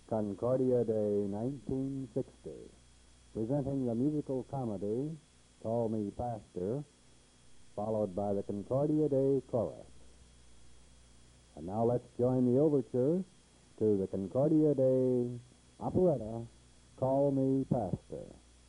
Concordia Day 1960, presenting the musical comedy Call Me Pastor, followed by the Concordia Day Chorus. And now let's join the overture to the Concordia Day operetta, Call Me Pastor.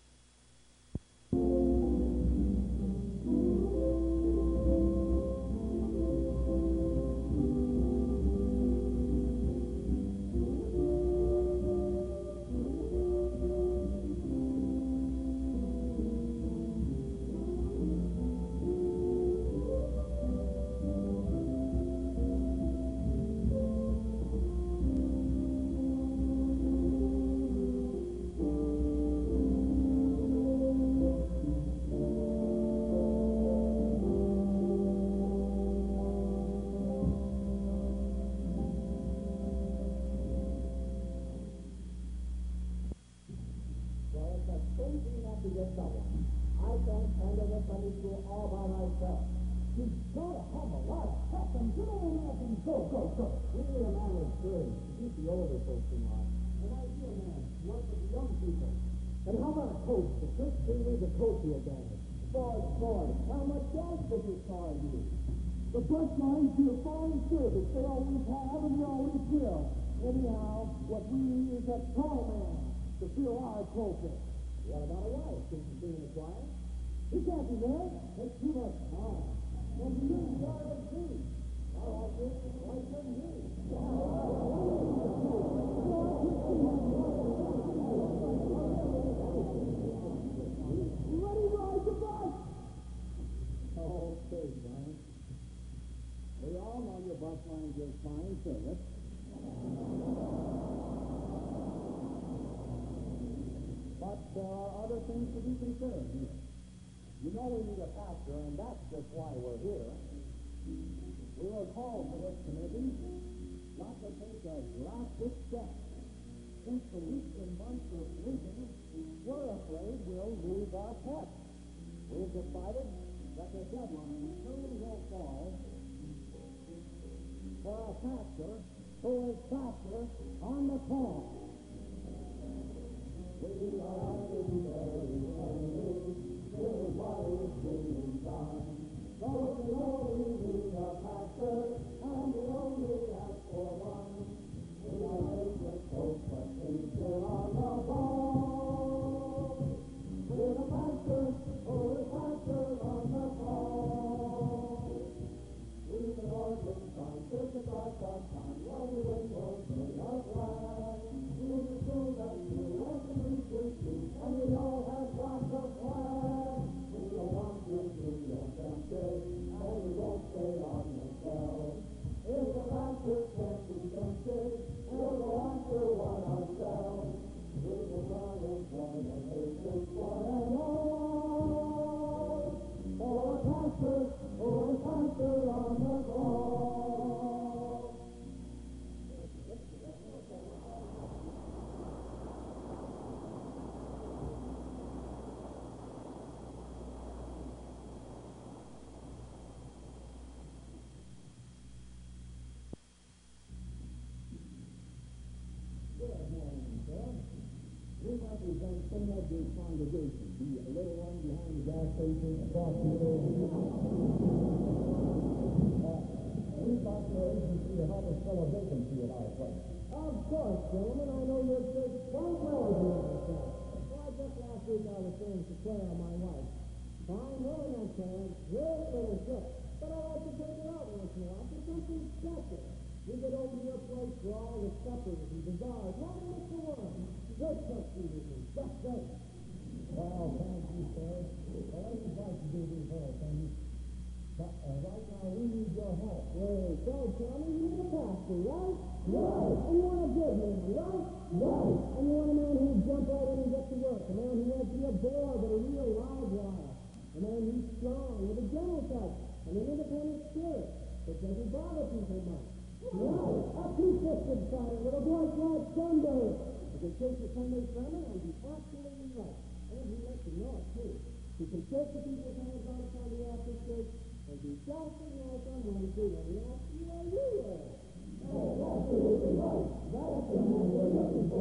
I can't handle the Sunday school all by myself. You've got to have a lot of help and get on up and go. We need a man with courage to keep the older folks in line. And I need a man to work with the young people. And how about a coach? The first thing needs a coach here, Danny. Boy, how much gas does your car use? The bus lines do a fine service. They always have and they always will. Anyhow, what we need is a tall man to fill our pulpit. What about a wife? Can she sing in the choir? He can't be there. That's too much time. And you need the RFC. All right, why shouldn't he? Let him ride the bus. Okay, Brian. We all know your bus line gives fine service. But there are other things to be considered here. You know we need a pastor, and that's just why we're here. We were called to this committee not to take a drastic step. Since the weeks and months of waiting, we're afraid we'll lose our pet. We've decided that the deadline soon will fall for a pastor who is faster on the call. We are in very early, still what is being done. So we only need a pastor, and we only ask for one. We are ready to hope, but things still on the ball. We're the pastor, pastor on the call. We the organ sign, take the dark of time, while we wait for bring our flag. We're the school that you and we all have lots of flags. We don't want you to get tempted, and we won't stay on the shelf. If the pastor can't be tempted, we'll go after one ourselves. We will try and join the nation one and all. For a pastor on the call. We represent St. Edgar's congregation, the little one behind the gas station across the road. We've got your agency to help us fill a vacancy at our place. Of course, gentlemen. I know your church quite well as you understand. Well, just last week I was saying to Claire, my wife, fine woman, that Claire, great little ship, but I like to take her out once in a while for something special. We get over to your place for all the suppers and bazaars. Not a miss for one. Great custody with me. Just great. Well, thank you, sir. Well, I'd like to do these whole things. But right now, we need your help. Wait, so, Charlie, you need a pastor, right? Right. And you want a good man, right? Right. And you want a man who'll jump right in and get to work. A man who won't be a bore, but a real live wire. A man who's strong, with a gentle touch, and an independent spirit that doesn't bother people much. Right. A two-fisted fighter with a bright white Sunday. He can take the Sunday sermon and be absolutely right. And he lets you know it, too. He can shake the people's hands on Sunday after church and be just as nice on Wednesday when he asks you where you were. Oh, absolutely right. That's the man we're looking for.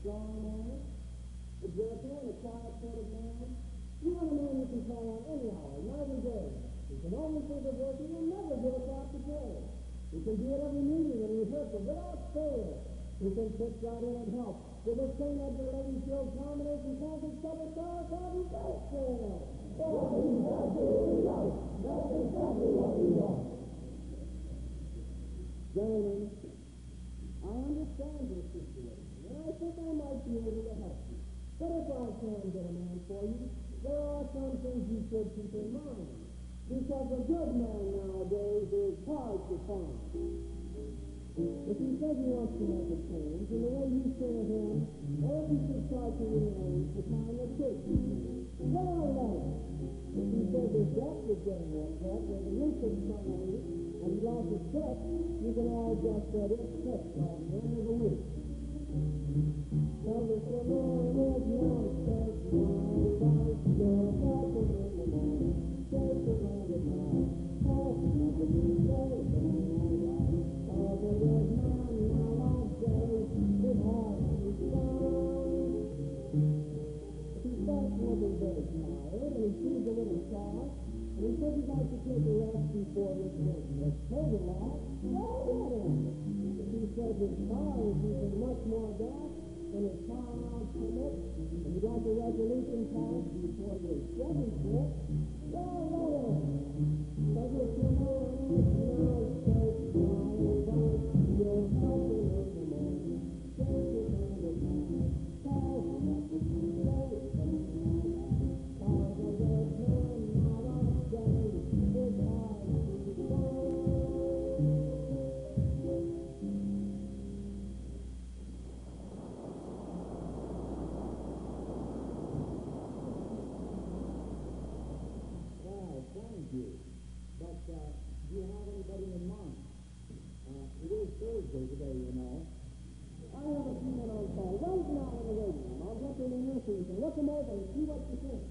strong man, a gentle and a quiet sort of man. You want a man you can call on any hour, night or day. He can only think of working and never give a thought to play. He can be at every meeting and rehearsal without fail. He can pitch right in and help. With the St. Edgar Ladies Guild combination concert seven stars on his best sale. That's exactly right. That's exactly what we want. Gentlemen, I understand your situation, and I think I might be able to help you. But if I can get a man for you, there are some things you should keep in mind. Because a good man nowadays is hard to find. If he says he wants to make a change in the way you see him, or if he should try to rearrange the time of church you sing, well, let him. If he says his debt is getting worked up, or the roof is trying to leak, and he lost his check, you can all just set it check by the end of the week. Now this morning is not church, my wife, your welcome in the morning, church around the time, oh, nothing you say, but I'm all right. Oh, the good man, now I'll say, his heart is strong. If he starts looking very tired, and he seems a little soft, and he says he'd like to take a rest before his business, hold it off, well, let him. If he says his car is using much more gas than his car miles permit, and he'd like a resolution passed before your Chevy trip, well, let him. Because if you know it's now church, my advice, you'll help him in the morning. Church is on the time. Call him up if you say it's going all right. Cause a good man, now I'll say, his heart is strong. Thank you. But do you have anybody in mind? It is Thursday today, you know. I have a few men on call. Wait now in the waiting room. I'll get them in your seats and look them over and see what you think.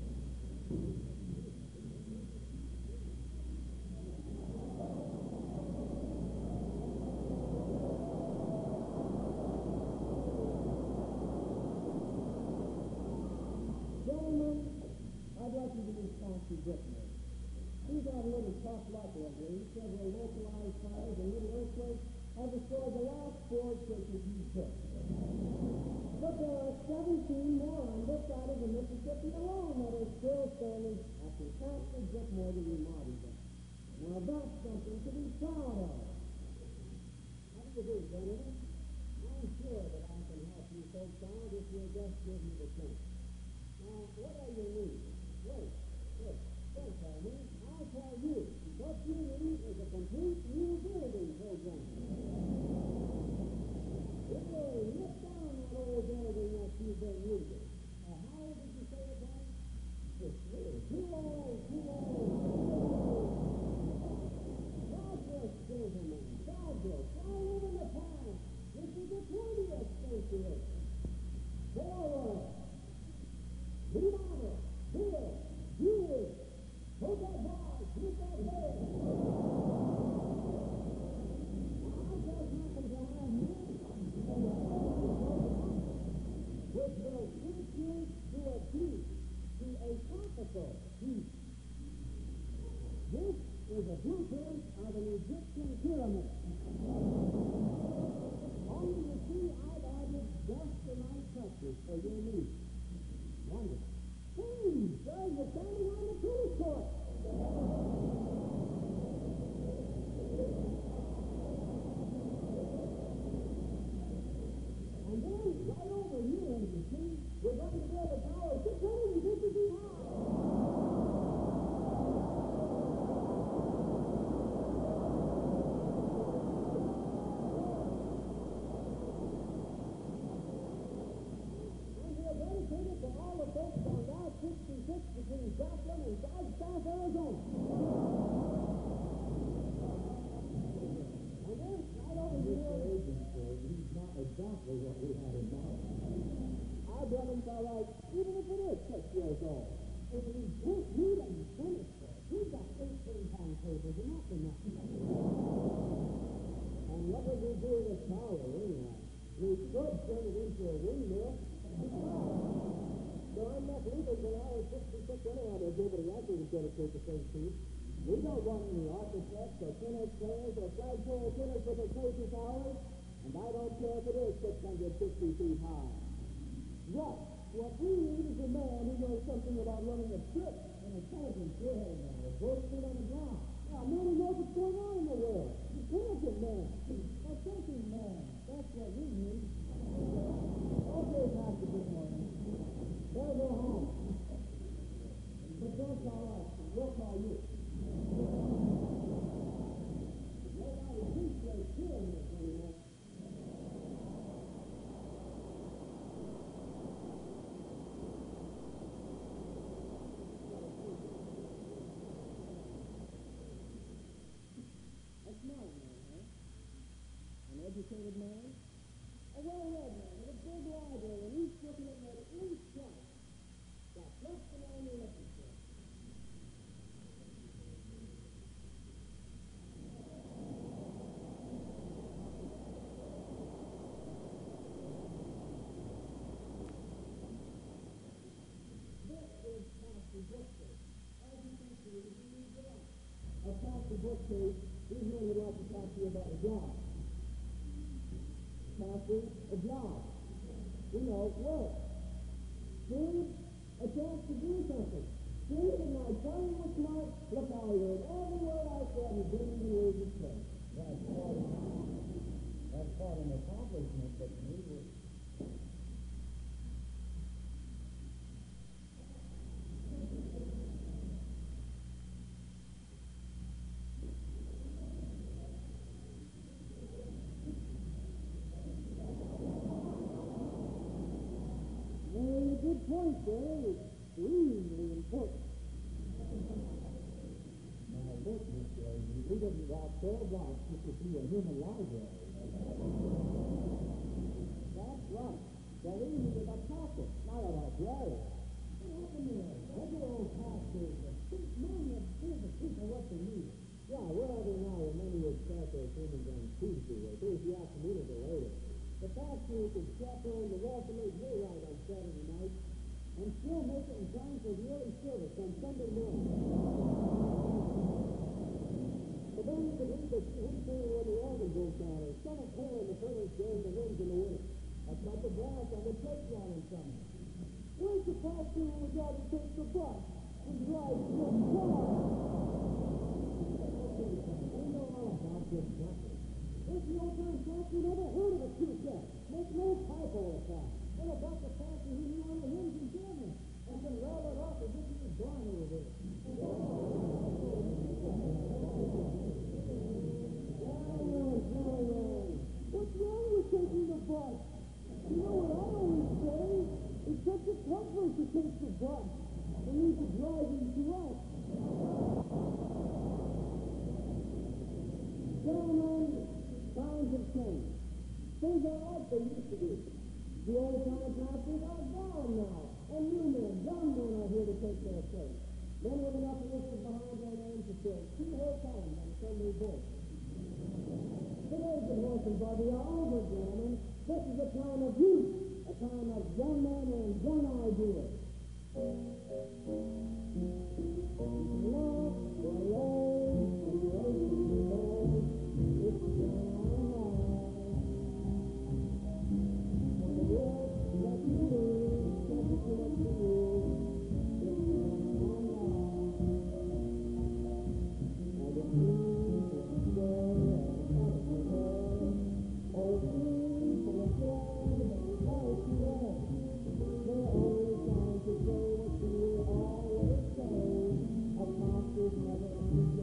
Gentlemen, I'd like you to respond to Brittany. He's had a little tough luck lately. Several localized fires and little earthquakes have destroyed the last 4 churches he's built. But there are 17 more on this side of the Mississippi alone that are still standing after Pastor Whitmore remodeled them. Now that's something to be proud of. How do you do, gentlemen? I'm sure that I can help you folks out if you'll just give me the chance. Now, what are your needs? Wait. Don't tell me. I'll tell you. What you need is a complete new building program. It will rip down that old building that you've been using. How old did you say it was? Too old. Douglas, gentlemen. Douglas. I live in the past. This is the 20th century. Forward. Remodel. Build. Build. Hold that bar, keep that head. I just happen to have here which will switch you to a T, to a tropical T. This is a blueprint of an Egyptian pyramid. Only you see, I've added just the right touches for your needs. Wonderful. Hey, sir, you're standing on the tennis court. And then, right over here, you see, we're going to build a tower 650 feet high. Dedicated to all the folks on Route 66 between Joplin and Flagstaff, Arizona. And then, right over here... He's not exactly what we had in mind. I Brevins are right, even if it is 6 years old. If we just need and finish it, we've got 18-pound tables and that's enough. And what would we do with this tower, anyway? We could turn it into a windmill. legal till I was 66 anyhow to go to the Yankees and dedicate the first piece. We don't want any architects or tennis players or flagpole tennis with their crazy towers, and I don't care if it is 650 feet high. Right. What we need is a man who knows something about running a trip. An intelligent kid, man, with both feet on the ground. Yeah, a man who knows what's going on in the world. Intelligent man. A thinking man. That's what we need. Okay, Pastor Goodmore. Better go home. But that's all right. We'll call you. Nobody appreciates hearing this anymore. A smart man, huh? An educated man? A well-read man with a big library, and he's looking at me at least twice. Got just the man you're looking for. Pastor Bookcase, these men would like to talk to you about a job. Pastor, a job. You know, work. See? A chance to do something. See? And I tell you what's smart. Look, I heard every word I said and didn't even lose his face. That's quite an accomplishment, but we were... Good point, sir. It's extremely important. Now, look, Miss Lady, we didn't walk 12 blocks just to see a human library. That's right. They're easy with a pocket, not a librarian. Every old pastor is a big man that gives the people what they need. Yeah, we're having now a many would start their sermons on Tuesday or Thursday afternoon or later. The pastor could chaperone the Walter-Lake hayride on Saturday night and still make it in time for the early service on Sunday morning. But then you could read the hymn when the organ broke down or some player in the furnace during the winds in the winter. That's like the brass on the playground in summer. Where's the pastor who was out to take the bus and drive to the car? I know all about this country. This old-time pastor never heard of a two-step. Make no typo of that. What about the pastor who knew all the hymns in German and can rattle it off as if he was born over there? What's wrong with taking the bus? You know what I always say? It's such a comfort to take the bus. They need to drive into us. Gentlemen, times have changed. Things are like they used to be. The old-time pastors are gone now, and new men, young men are here to take their place. Men with enough initials behind their names to fill 2 whole columns on Sunday books. The days of horse and buggy are over, gentlemen. This is a time of youth, a time of young men and young ideas. Love for love and racing love, it's going on. Let me live, let me live for you. It's going on. And the dreams and joy and happiness, all dreams for a friend and life to end. They're only trying to say what you will always say. A pastor's never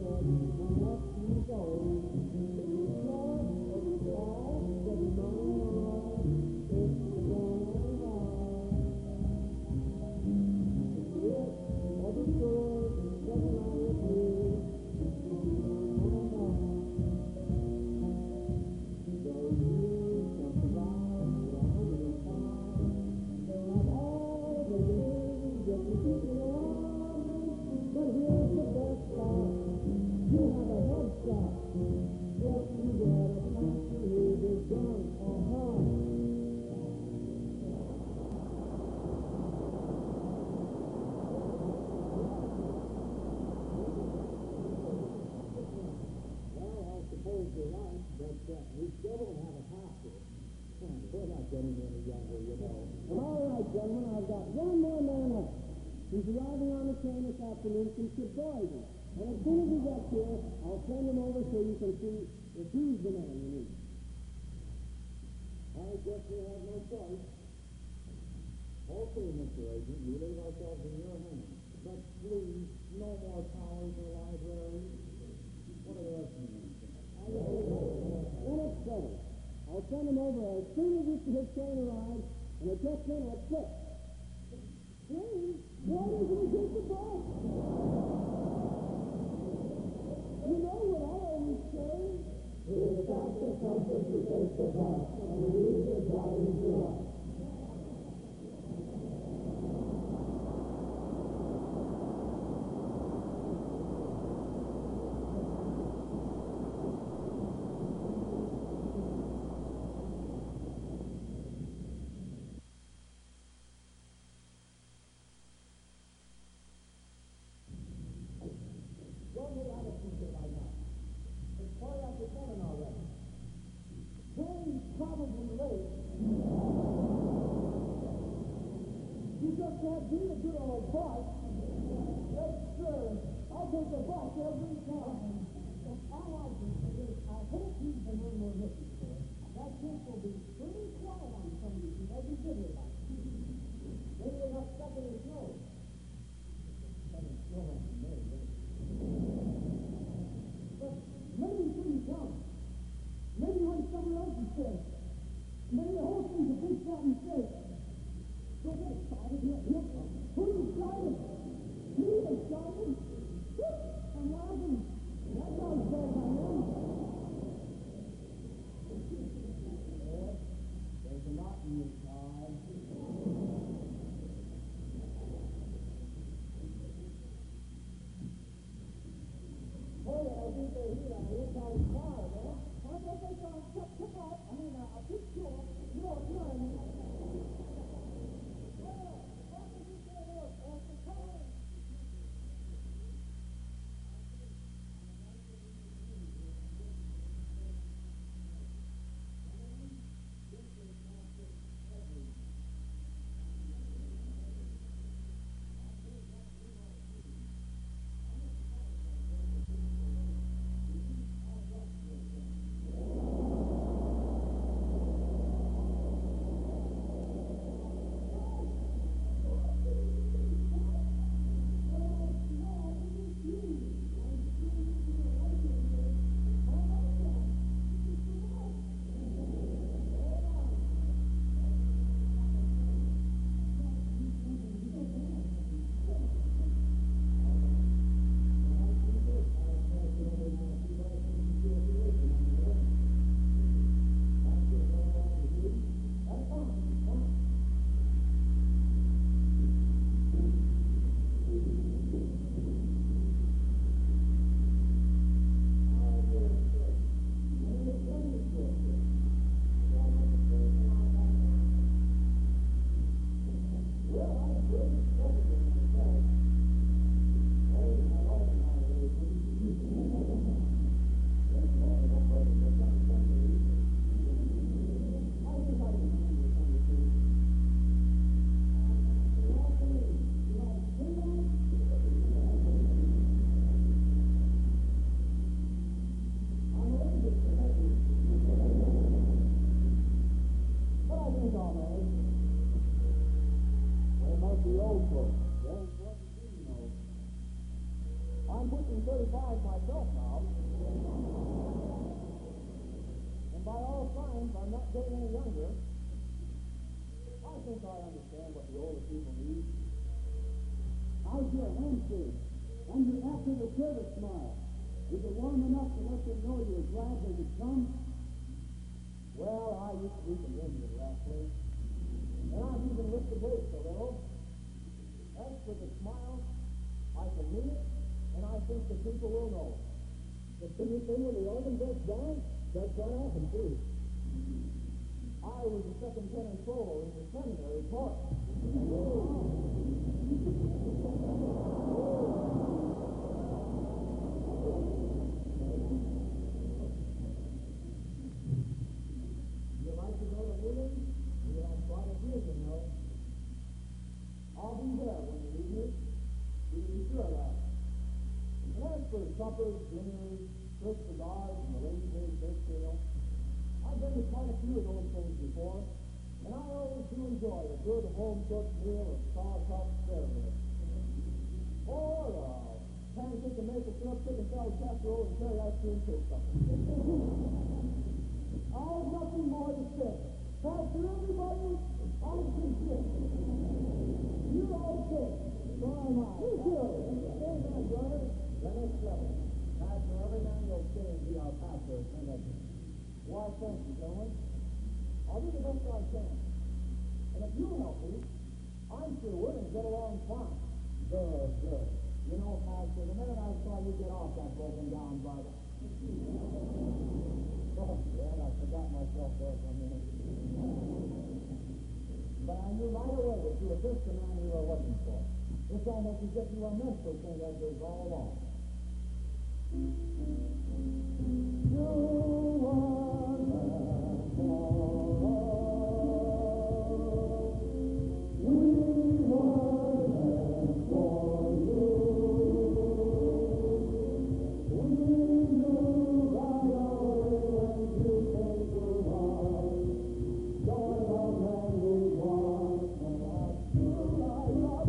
getting any younger, you know. All right, gentlemen, I've got one more man left. He's arriving on the train this afternoon from Sheboygan. And as soon as he gets here, I'll send him over so you can see if he's the man you need. I guess we have no choice. Okay, Mr. Agent, we leave ourselves in your hands. But please, no more towers or libraries. What are the rest of them? Then it's settled. I'll send him over as soon as his train arrives, and it gets in at 6. Train? Why doesn't he take the bus? You know what I always say? We've got the comfort to take the bus, and we leave the driving to us. Probably late. You just can't beat a good old bus. Yes, sir. I'll take the bus every time. I like this. I hope he's the man we're looking for. That kid will be pretty quiet on some of these as he did it like. Maybe they got stuck in the snow. But maybe he shouldn't come. Maybe he went somewhere else instead. Maybe the whole thing's a big fat mistake. Don't get excited. Here comes. Who's excited? Me excited? I'm laughing. That's how excited I am. There's a knot in your tie. Oh, yeah, I think they're here. I look out of the car, man. I guess they saw him took off. I mean, a big tour. You know what I mean? I'm pushing 35 myself now. And by all signs, I'm not getting any younger. I think I understand what the older people need. How's your handshake? And your after the service smile? Is it warm enough to let them know you're glad they could come? Well, I used to be convenient, Rafferty. And I've even licked the brakes a little. As for the smile, I can mean it, and I think the people will know. The biggest thing when the organ breaks down, that's what happened, too. I was a second tenor solo in the seminary course. You like to go to meetings? quite amusing, though. I'll be there when you need me. You can be sure of that. And as for suppers, dinners, Swiss cigars, and the ladies' day fish sale, I've been to quite a few of those things before, and I always do enjoy a good home-cooked meal of sauerkraut asparagus. Or pancake and maple syrup, chicken salad casserole, and cherry ice cream cake supper. I've nothing more to say. After everybody, I'm sincere. You're okay. So am I. You too. Hey, my brother. The next level. Pastor, every man will stay and be our pastor at St. Edmund. Why, thank you, gentlemen. I'll do the best I can. And if you'll help me, I'm sure we're going to get along fine. Good, good. You know, Pastor, the minute I saw you get off that broken down bike. Oh, yeah, I forgot myself there for a minute. But I knew right away that you were just the man we were looking for. It's almost as if you were meant for St. Edgar's all along. You are there for us. We were there for you. We knew right away when you came to us. Joy the man we want, and that's true like a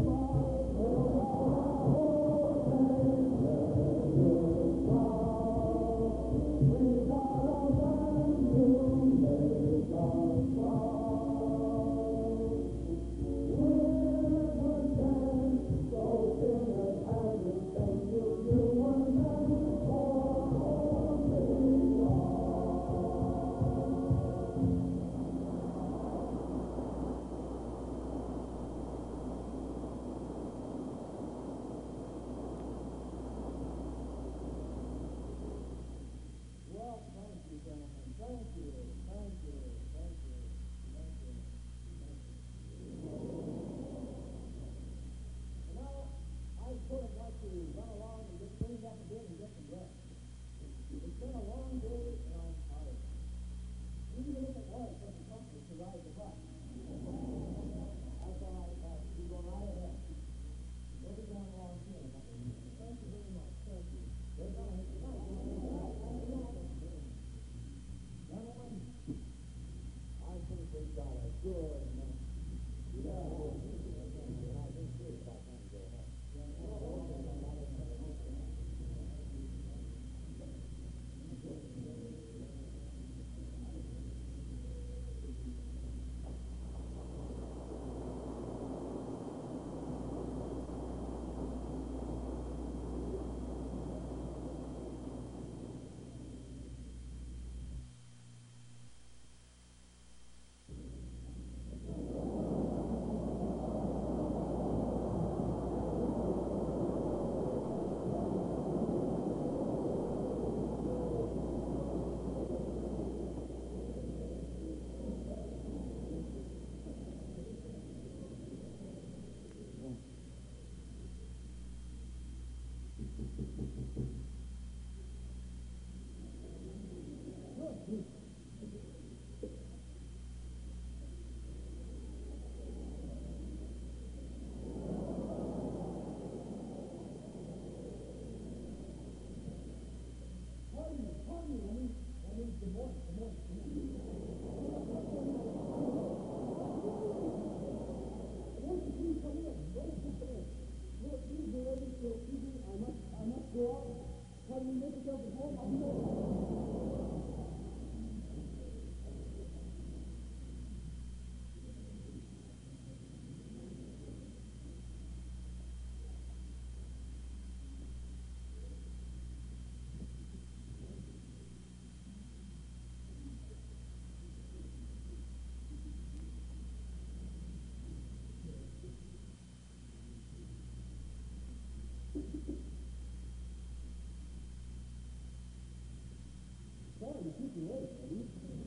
Sorry to keep you late, ladies.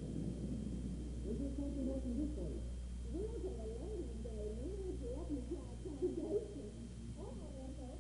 Is there something I can do for you? We'll get a ladies' day. Would you let me try accommodation? Oh, Uncle.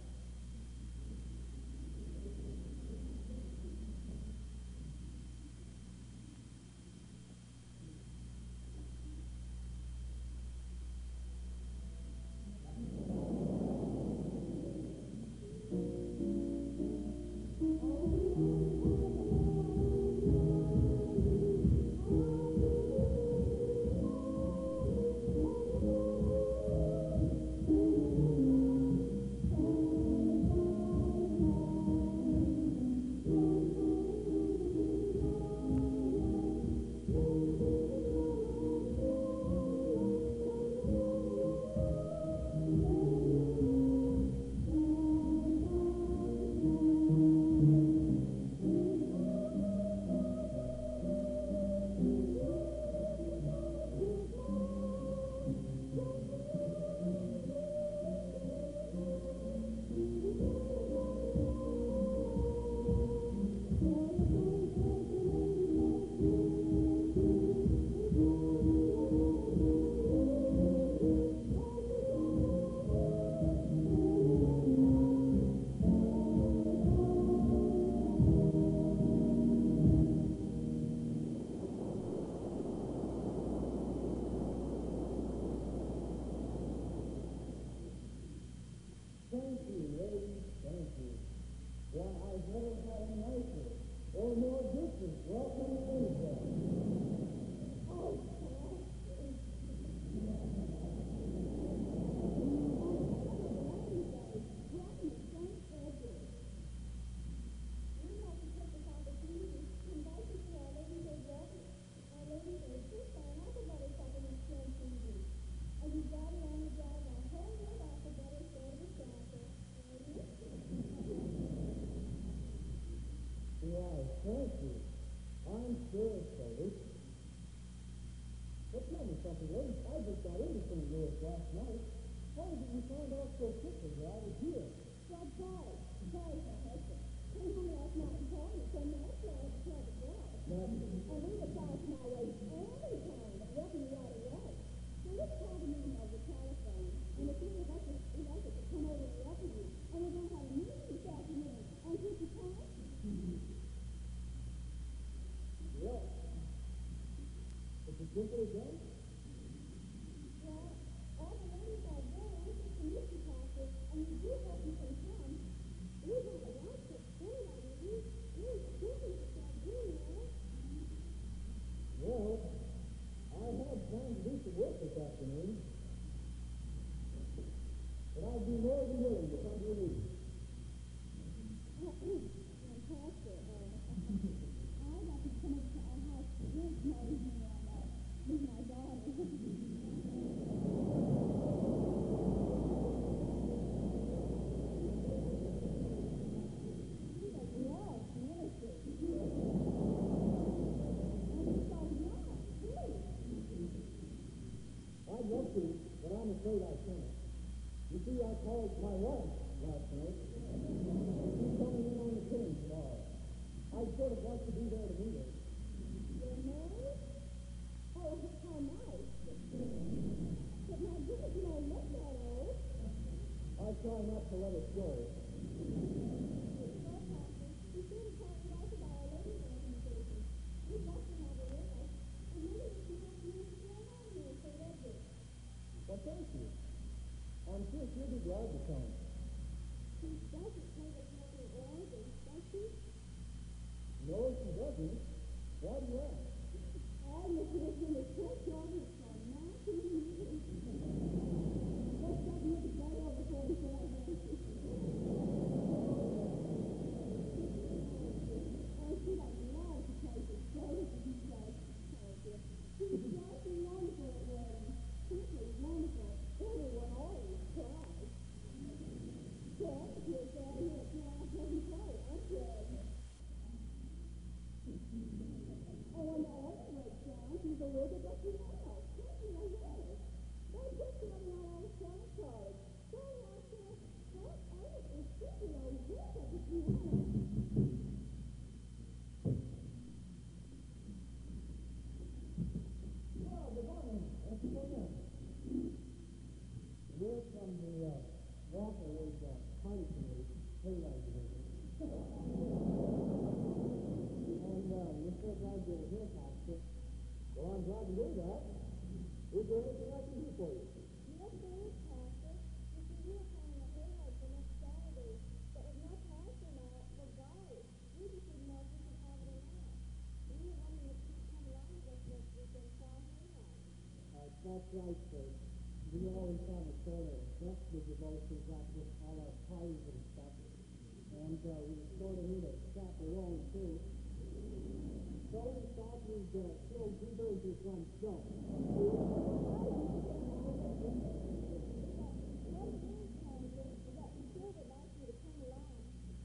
something, Lee. I just got into St. Louis last night. How did you find out so quickly that I was here? Well, Charlie, Professor, came home last night and told me, so naturally I had to tell the girl. Naturally. And we were crossing my way anytime, welcome you right away. So let's call the man over the telephone, and if he would like us to come over and welcome you, and we're going to have a meeting this afternoon. And did you come? Yes. Is it quicker again? Well, all the ladies are there, and Mr. Pastor, and we do hope you can come. We have a lot to say on you. We're excited to start doing that. Well, I had planned to do some work this afternoon. But I'd be more than willing to come to your meeting. And Pastor, I'd like to come up to our house to drink maybe with my daughter. She does love ministry. And she's so young, too. I'd love to, but I'm afraid I can't. You see, I called my wife last night. She's coming in on the train tomorrow. I'd sort of like to be there to meet her. You're married? Oh, how nice. But my goodness, you don't look that old. I try not to let it show. Well, Pastor, you should have told me also about our ladies' organization. We'd like to have her with us. And maybe we can have you stay on here in St. Edward. Well, thank you. I'm sure she'll be glad to come. She doesn't play the piano or organ, does she? No, she doesn't. Why do you ask? I was listening to church organ for 19 years. What's that you to play over 47? Oh, she does love to play the stage and play. She's just wonderful at weddings. Simply wonderful. Everyone always cries. Well, you're glad you had a piano doesn't play, aren't you? And when the organ breaks down, she's a little bit like piano. Can't you know that? They put them on all the song cards. So I said, well, it's simply a work of the piano. Well, good morning. Thank you for that. We're from the Walker Woods Party Committee, Hayride Division. And we're so glad you're here, Pastor. Well, I'm glad to hear that. Is there anything I can do for you? Yes, there is, Pastor. You see, we are planning a hayride for next Saturday, but with no pastor now, we're guided. We just didn't know if we could have it or not. We were wondering if you could come along with us next weekend for our hayride. That's right, sir. We always have a sort of vestige devotions like with all our parties and stuff. And we sort of need a chaperone, too. So we thought we'd kill two birds with one stone. What it is, Pastor, is that we still would like you to come along.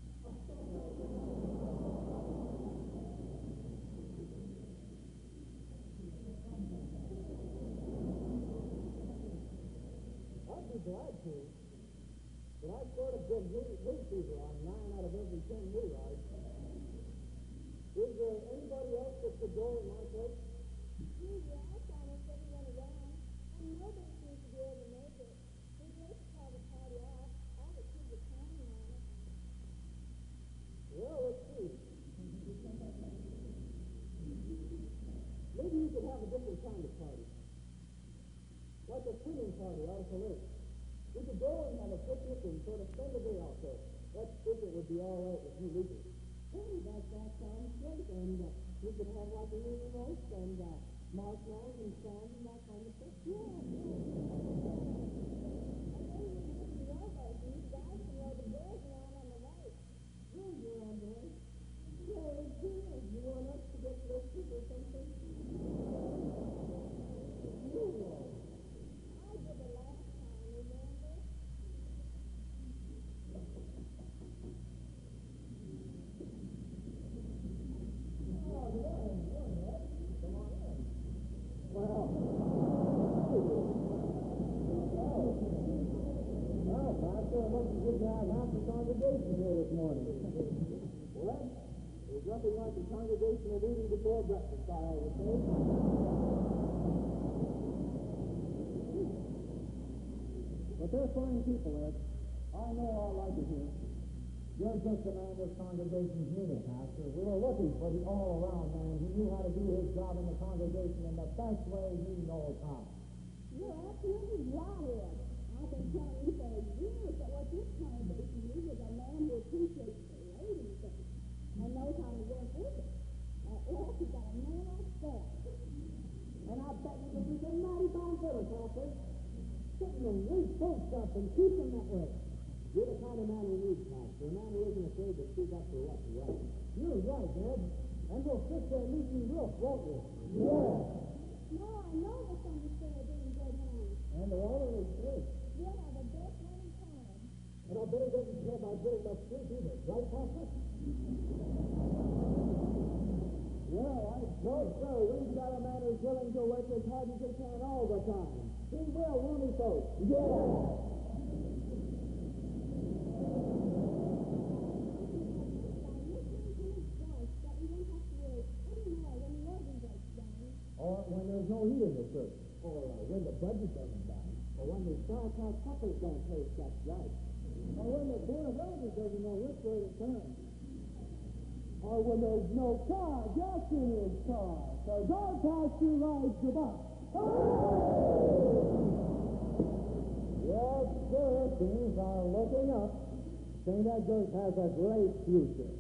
I'd be glad to. But I've sort of been hay fever on 9 out of every 10 hay rides. Is there anybody else that could go in my place? We asked almost everyone around, and nobody seems to be able to make it. We just called the party off. All the kids are counting on it. Well, let's see. Maybe you could have a different kind of party. Like a swimming party out at the lake. We could go and have a picnic and sort of spend the day out there. That's if it would be all right with you legally. Hey, that sounds great. And we could have like a little roast and marshmallows and sand and that kind of stuff. Yeah. And maybe we can get some rowboats and you guys can row the boys around on the lake. Hey, you're on there. Hey, dear, you want us to get lifted or something? You will. I did it last time, remember? Oh, good morning, Ed. Come on in. Well, this morning. Well, there's nothing like a congregational meeting before breakfast, I always say. But they're fine people, Ed. I know I like it here. You're just the man this congregation's needed, Pastor. We were looking for the all-around man who knew how to do his job in the congregation in the best way he knows how. You're absolutely right, Ed. I've been telling you for years that what this congregation needs is a man who appreciates the ladies and knows how to work with it. Ed, you've got a man on staff. And I bet you could do some mighty fine fiddle, Pastor. Sitting and read folks up and keep them that way. You're the kind of man we need, Pastor. A man who isn't afraid to speak up for what's right. You're right, Ed. And we'll fix their meeting real, won't we? Yeah. No, I know the Sunday school are doing good hands. And they're all in his place. We'll have the best one in town. And I bet he doesn't care about getting much sleep either. Right, Pastor? Well, I suppose so. We've got a man who's willing to work as hard as he can all the time. He will, won't he, folks? Yeah. Or when there's no heat in the church. Or when the budget doesn't balance. Or when the star-class couples don't pay such right. Or when the board of elders doesn't know which way to turn. Or when there's no car, gas in his car. Because our pastor rides the bus. Yes, sir, things are looking up. St. Edgar's has a great future.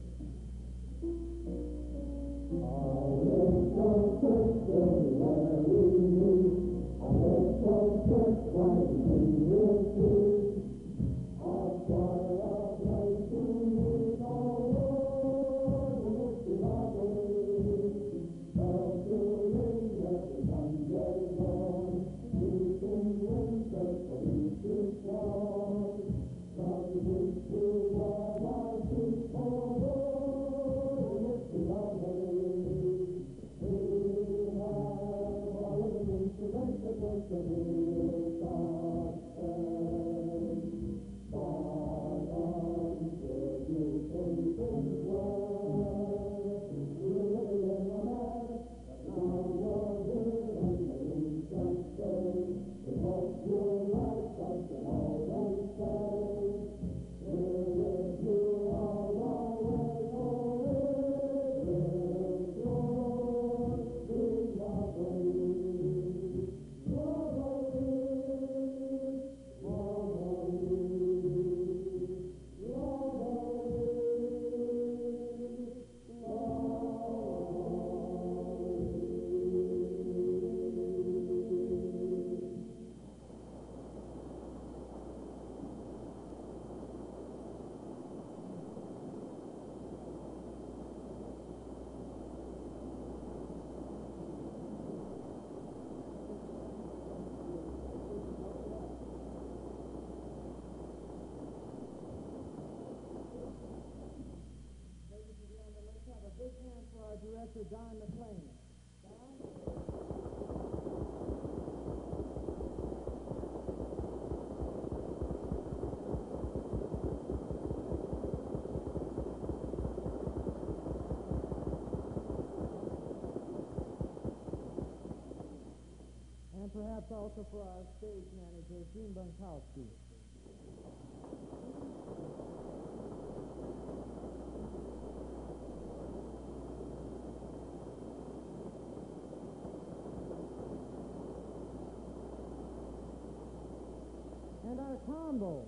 Big hand for our director, Don McLean. Don? And perhaps also for our stage manager, Gene Bunkowski. And our combo.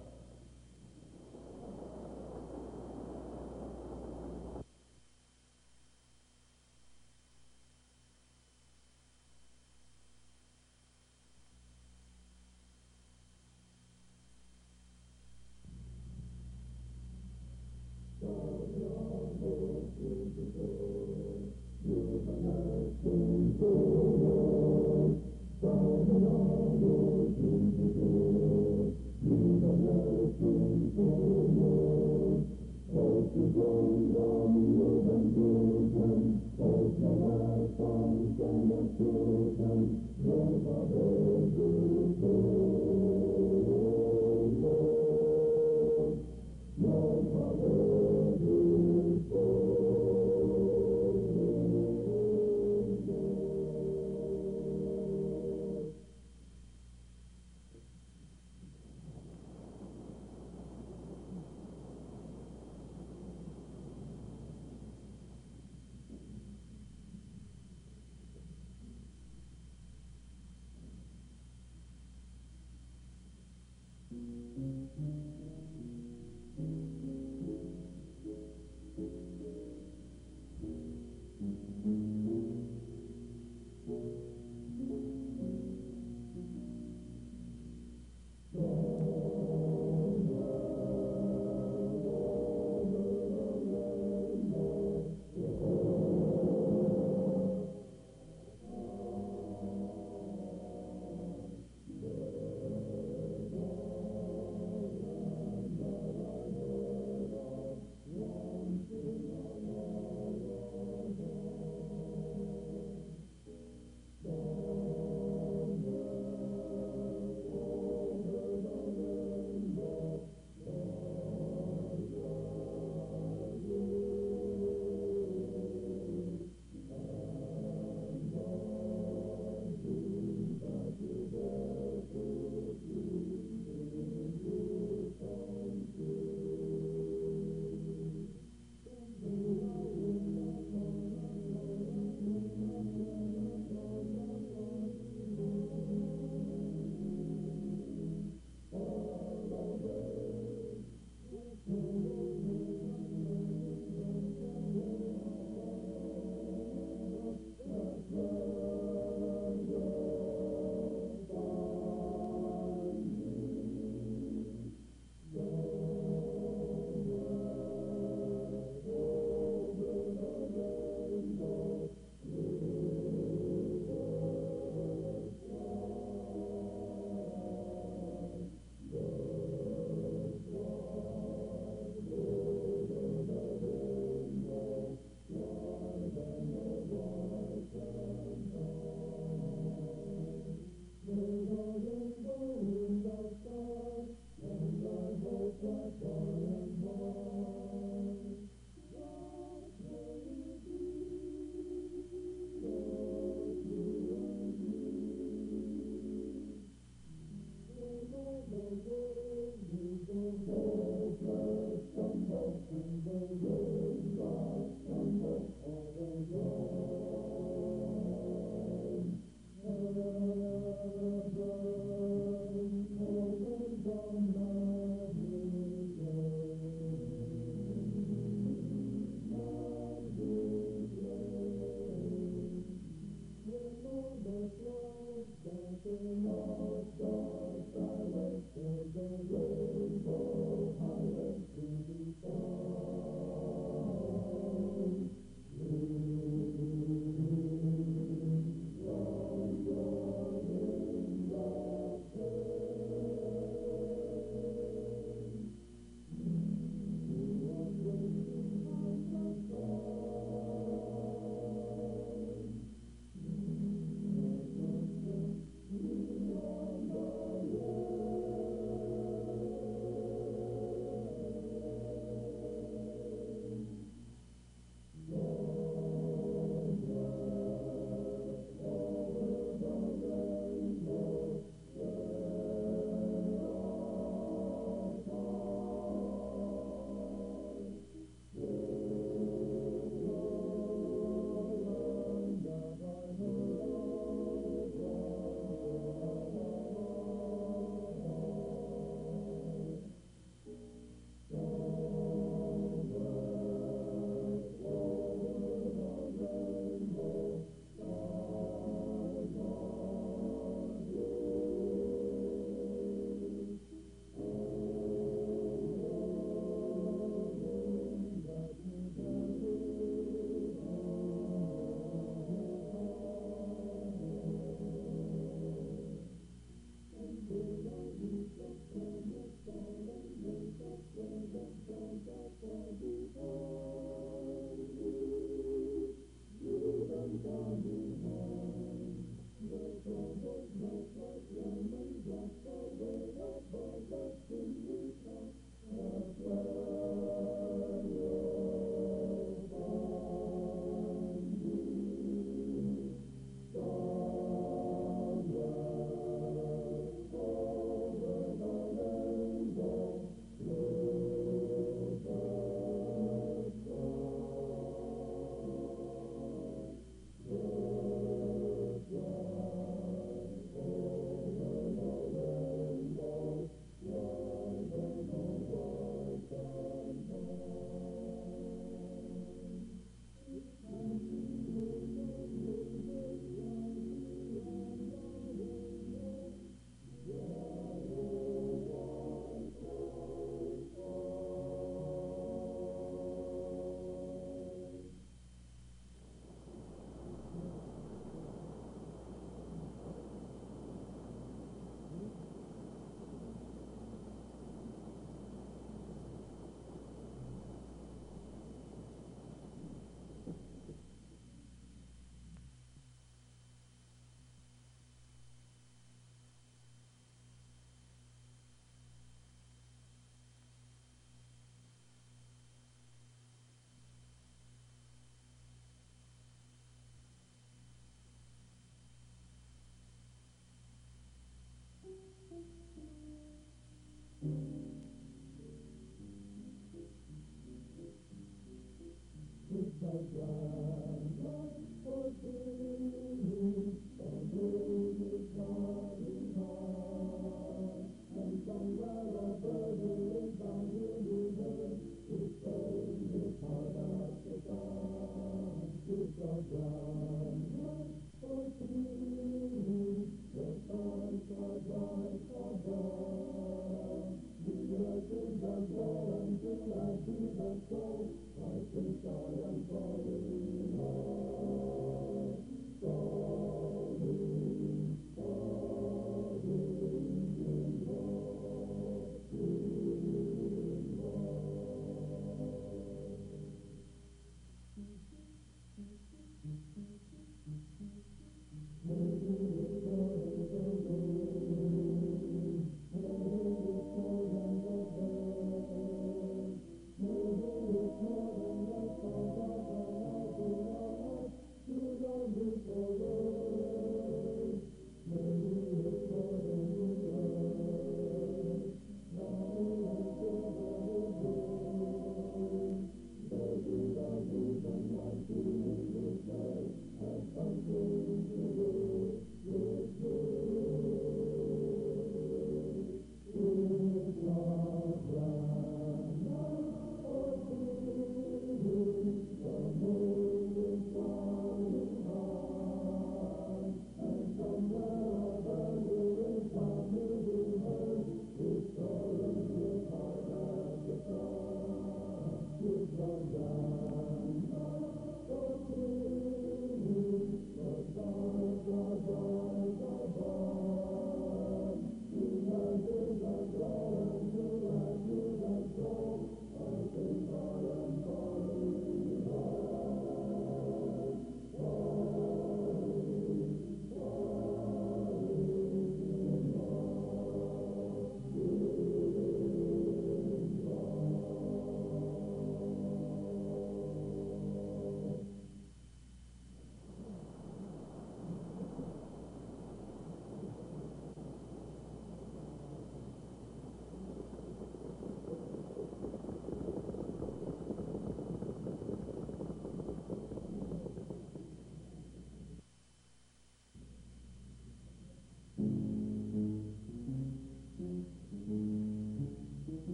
I am sorry.